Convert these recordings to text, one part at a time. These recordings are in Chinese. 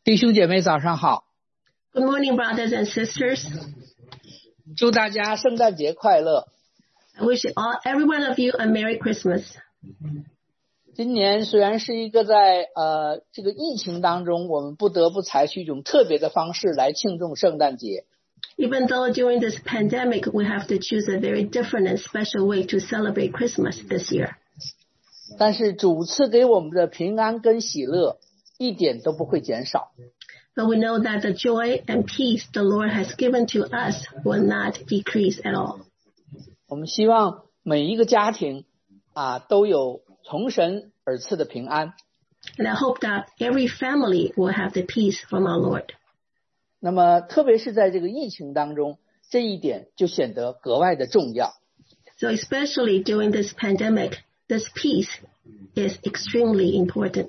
弟兄姐妹早上好， Good morning, brothers and sisters. 祝大家圣诞节快乐。 I wish every one of you a Merry Christmas. 今年虽然是一个在这个疫情当中，我们不得不采取一种特别的方式来庆祝圣诞节。 Even though during this pandemic we have to choose a very different and special way to celebrate Christmas this year. 但是主赐给我们的平安跟喜乐一点都不会减少。 But we know that the joy and peace the Lord has given to us will not decrease at all. 我们希望每一个家庭都有从神而赐的平安。 And I hope that every family will have the peace from our Lord. 那么特别是在这个疫情当中，这一点就显得格外的重要。 So especially during this pandemic, this peace is extremely important.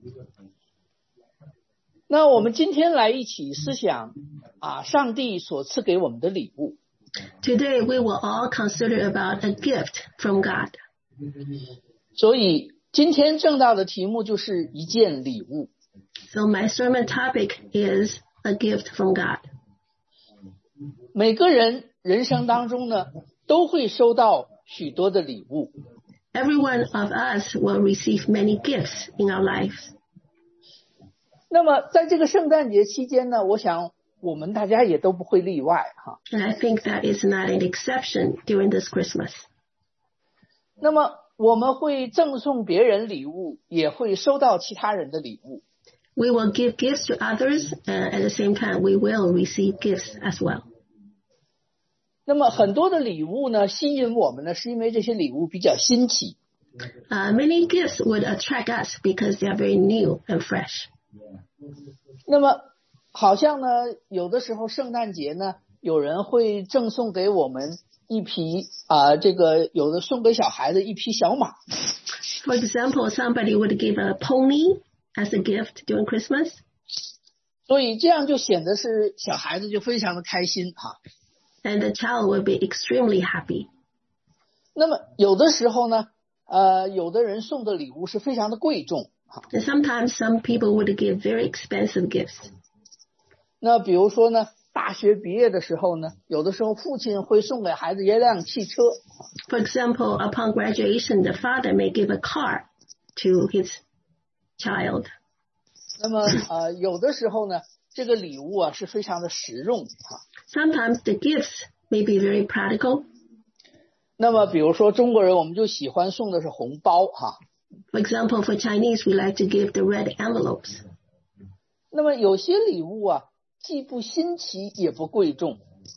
那我们今天来一起思想上帝所赐给我们的礼物。 Today we will all consider about a gift from God. 所以今天正道的题目就是一件礼物。 So my sermon topic is a gift from God. 每个人人生当中呢，都会收到许多的礼物。 Every one of us will receive many gifts in our lives. 那么在这个圣诞节期间呢，我想我们大家也都不会例外哈。 And I think that is not an exception during this Christmas. 那么我们会赠送别人礼物，也会收到其他人的礼物。 We will give gifts to others, and at the same time, we will receive gifts as well. 那么很多的礼物呢，吸引我们呢，是因为这些礼物比较新奇。 Many gifts would attract us because they are very new and fresh. 那么好像呢，有的时候圣诞节呢，有人会赠送给我们一匹这个有的送给小孩子一匹小马。 For example, somebody would give a pony as a gift during Christmas. 所以这样就显得是小孩子就非常的开心哈。 And the child will be extremely happy. 那么有的时候呢，有的人送的礼物是非常的贵重。 And sometimes some people would give very expensive gifts. 那比如说呢，大学毕业的时候呢，有的时候父亲会送给孩子一辆汽车。 For example, upon graduation, the father may give a car to his child. 那么有的时候呢，这个礼物是非常的实用。 Sometimes the gifts may be very practical. 那么比如说中国人我们就喜欢送的是红包哈。 For example, for Chinese, we like to give the red envelopes. 那么有些礼物既不新奇也不贵重。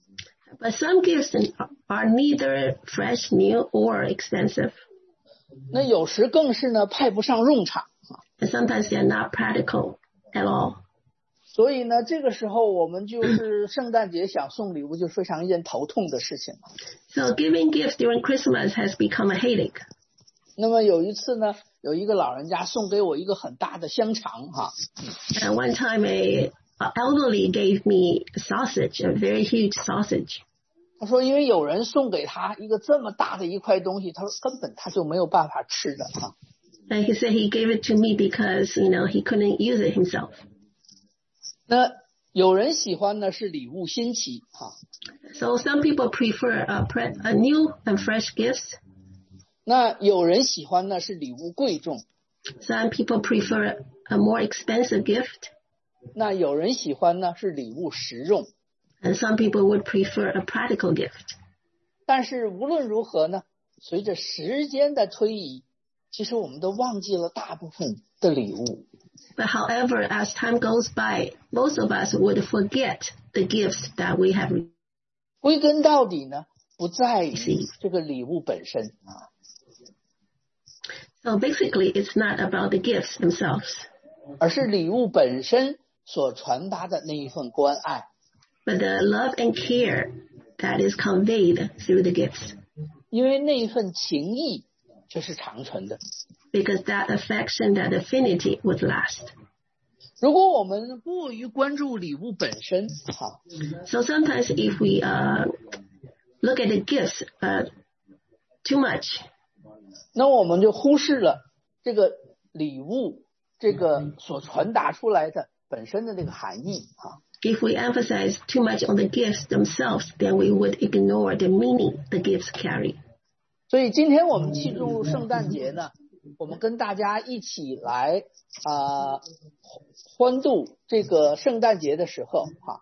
But some gifts are neither fresh, new, or expensive. 那有时更是呢派不上用场。 And sometimes they are not practical at all. 所以呢，这个时候我们就是圣诞节想送礼物，就非常一件头痛的事情。 So giving gifts during Christmas has become a headache. 那么有一次呢，有一个老人家送给我一个很大的香肠哈。 And one time a elderly gave me a sausage, a very huge sausage. 他说因为有人送给他一个这么大的一块东西，他说根本他就没有办法吃的哈。 And he said he gave it to me because, he couldn't use it himself. 那有人喜欢呢是礼物新奇哈。 So some people prefer a new and fresh gifts. 那有人喜欢呢是礼物贵重。 Some people prefer a more expensive gift. 那有人喜欢呢是礼物实用。 And some people would prefer a practical gift. 但是无论如何呢，随着时间的推移，其实我们都忘记了大部分的礼物。 But however, as time goes by, most of us would forget the gifts that we have received. 归根到底呢，不在于这个礼物本身。 So basically, it's not about the gifts themselves, 而是礼物本身所传达的那一份关爱。 but the love and care that is conveyed through the gifts. 因为那一份情谊这是长存的。 Because that affection, that affinity would last. 如果我们过于关注礼物本身 So sometimes if we look at the gifts too much, 那我们就忽视了这个礼物这个所传达出来的本身的这个含义啊。 If we emphasize too much on the gifts themselves, then we would ignore the meaning the gifts carry. 所以今天我们庆祝圣诞节呢，我们跟大家一起来欢度这个圣诞节的时候哈。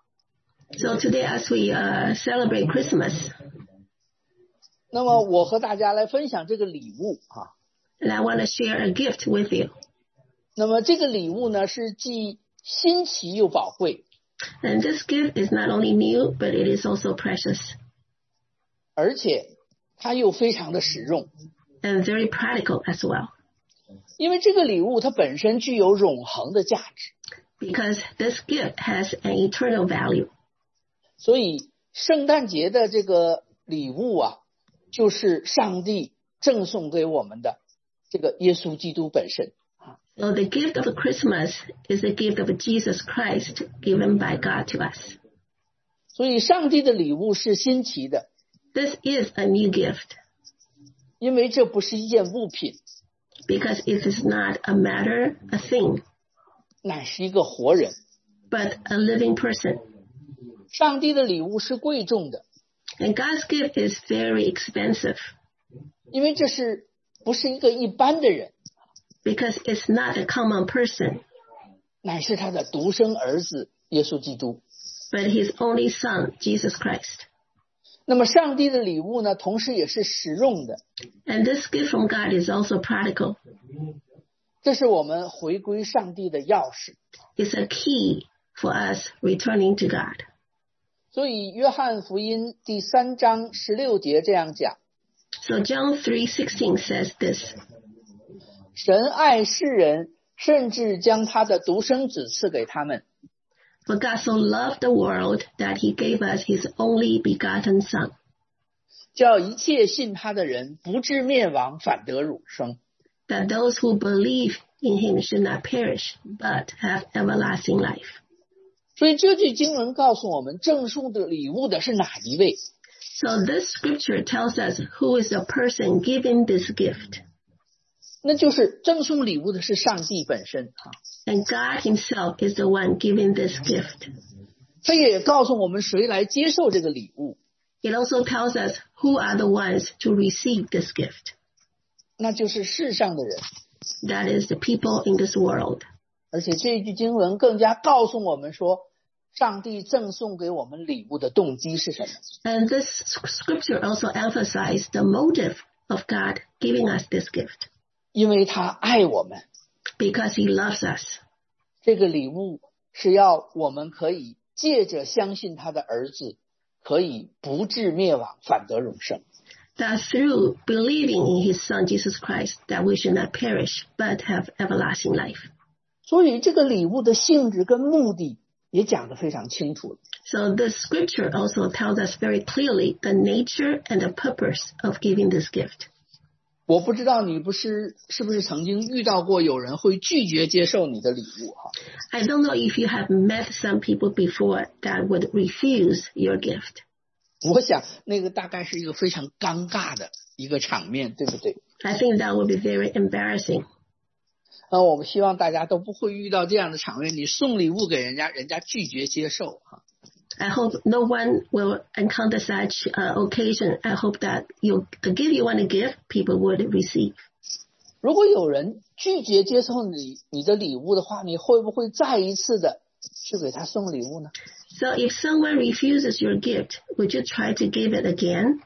So today, as we celebrate Christmas, 那么我和大家来分享这个礼物哈。 And I want to share a gift with you. 那么这个礼物呢，是既新奇又宝贵。 And this gift is not only new, but it is also precious. 而且它又非常的实用。 And very practical as well. 因为这个礼物它本身具有永恒的价值。 Because this gift has an eternal value. 所以圣诞节的这个礼物啊，就是上帝赠送给我们的这个耶稣基督本身。 So the gift of Christmas is the gift of Jesus Christ given by God to us. 所以上帝的礼物是新奇的。 This is a new gift. 因为这不是一件物品。 Because it is not a matter, a thing. 乃是一个活人。 But a living person. 上帝的礼物是贵重的。 And God's gift is very expensive. 因为这是不是一个一般的人。 Because it's not a common person. 乃是他的独生儿子耶稣基督。 But his only son, Jesus Christ. 那么上帝的礼物呢，同时也是实用的。 And this gift from God is also practical. 这是我们回归上帝的钥匙。 It's a key for us returning to God. 所以约翰福音第3章16节这样讲。 So John 3:16 says this. 神爱世人，甚至将他的独生子赐给他们。 For God so loved the world that he gave us his only begotten Son. 叫一切信他的人不至灭亡，反得永生。 That those who believe in him should not perish, but have everlasting life. 所以这句经文告诉我们，赠送的礼物的是哪一位？ So this scripture tells us who is the person giving this gift. 那就是赠送礼物的是上帝本身。 And God himself is the one giving this gift. 他也告诉我们谁来接受这个礼物。 It also tells us who are the ones to receive this gift. 那就是世上的人。 That is the people in this world. 而且这一句经文更加告诉我们说，上帝赠送给我们礼物的动机是什么？ And this scripture also emphasizes the motive of God giving us this gift. 因为他爱我们。 Because he loves us. 这个礼物是要我们可以借着相信他的儿子，可以不至灭亡，反得永生。 That through believing in his son Jesus Christ, that we should not perish, but have everlasting life. 所以这个礼物的性质跟目的也讲得非常清楚。 So the scripture also tells us very clearly the nature and the purpose of giving this gift. 我不知道你是不是曾经遇到过有人会拒绝接受你的礼物哈。 I don't know if you have met some people before that would refuse your gift. 我想那个大概是一个非常尴尬的一个场面，对不对？ I think that would be very embarrassing. 我们希望大家都不会遇到这样的场面，你送礼物给人家，人家拒绝接受哈。 I hope no one will encounter such occasion. I hope that the gift you want to give, people would receive. 如果有人拒绝接受你的礼物的话，你会不会再一次的去给他送礼物呢？ So if someone refuses your gift, would you try to give it again?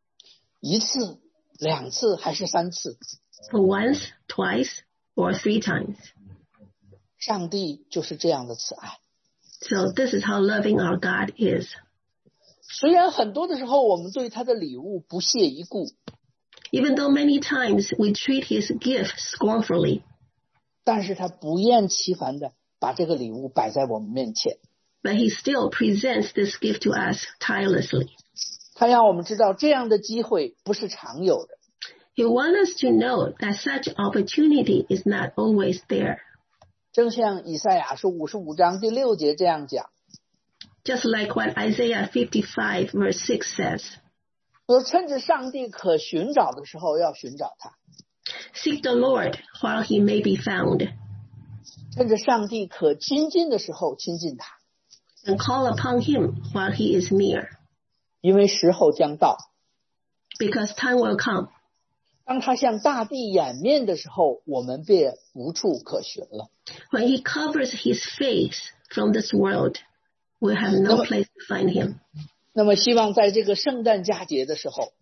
1次、2次还是3次？ For once, twice, or 3 times. 上帝就是这样的慈爱。 So this is how loving our God is. 虽然很多的时候我们对他的礼物不屑一顾， Even though many times we treat his gift scornfully, 但是他不厌其烦的把这个礼物摆在我们面前。 but he still presents this gift to us tirelessly. 他让我们知道这样的机会不是常有的。 He wants us to know that such opportunity is not always there. 正像以赛亚书55章第6节这样讲， Just like what Isaiah 55 verse 6 says, 说趁着上帝可寻找的时候要寻找他。 Seek the Lord while he may be found. 趁着上帝可亲近的时候亲近他， and call upon him while he is near, 因为时候将到， because time will come. 当他向大地掩面的时候，我们便无处可寻了。 When he covers his face from this world, we have no place to find him. 那么希望在这个圣诞佳节的时候，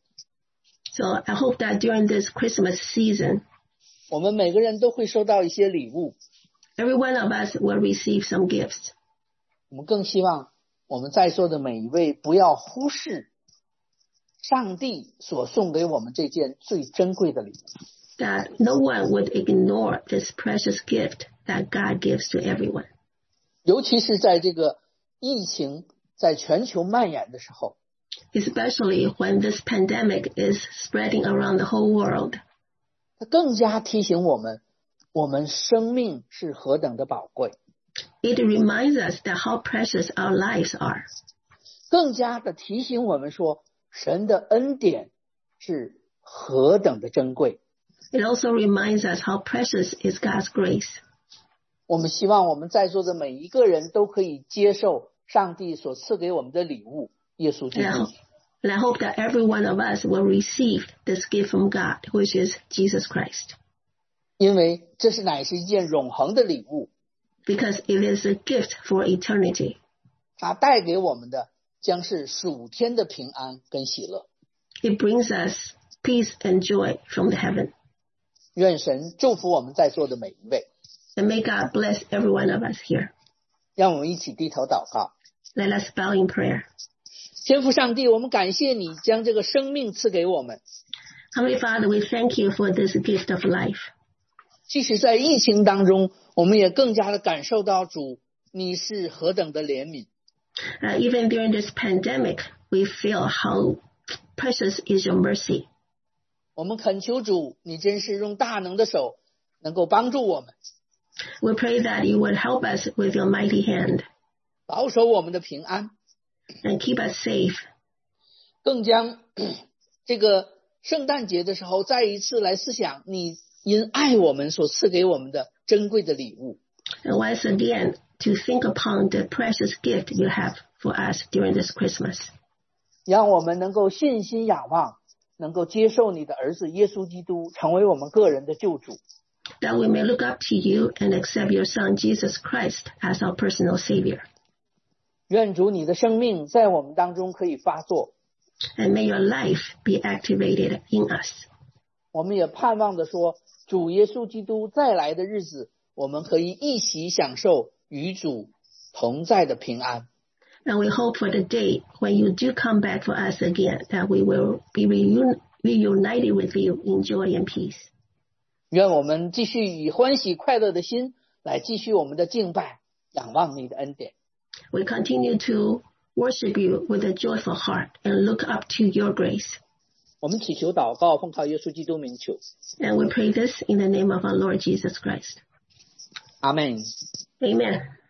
So I hope that during this Christmas season, 我们每个人都会收到一些礼物。 every one of us will receive some gifts. 我们更希望我们在座的每一位不要忽视上帝所送给我们这件最珍贵的礼物。 That no one would ignore this precious gift that God gives to everyone. 尤其是在这个疫情在全球蔓延的时候， Especially when this pandemic is spreading around the whole world. 它更加提醒我们，我们生命是何等的宝贵， It reminds us that how precious our lives are. 更加的提醒我们说，神的恩典是何等的珍贵。 It also reminds us how precious is God's grace. 我们希望我们在座的每一个人都可以接受上帝所赐给我们的礼物，耶稣基督。 And I hope that every one of us will receive this gift from God, which is Jesus Christ. 因为这是乃是一件永恒的礼物， Because it is a gift for eternity. 它带给我们的将是属天的平安跟喜乐。 It brings us peace and joy from the heaven. 愿神祝福我们在座的每一位。 And may God bless every one of us here. 让我们一起低头祷告。 Let us bow in prayer. 天父上帝，我们感谢你将这个生命赐给我们， Heavenly Father, we thank you for this gift of life. 即使在疫情当中，我们也更加的感受到主你是何等的怜悯。 Even during this pandemic, we feel how precious is your mercy. 我们恳求主，你真是用大能的手能够帮助我们， We pray that you would help us with your mighty hand 保守我们的平安， and keep us safe. 更将这个圣诞节的时候再一次来思想你因爱我们所赐给我们的珍贵的礼物。 And once again, to think upon the precious gift you have for us during this Christmas. 让我们能够信心仰望，能够接受你的儿子耶稣基督成为我们个人的救主。 That we may look up to you and accept your Son, Jesus Christ, as our personal Savior. 愿主你的生命在我们当中可以发作， And may your life be activated in us. 我们也盼望着说，主耶稣基督再来的日子，我们可以一起享受与主同在的平安。 And we hope for the day when you do come back for us again, that we will be reunited with you in joy and peace. 愿我们继续以欢喜快乐的心来继续我们的敬拜，仰望你的恩典。 We continue to worship you with a joyful heart and look up to your grace. 我们祈求祷告，奉靠耶稣基督名求， And we pray this in the name of our Lord Jesus Christ. 阿们。 Amen.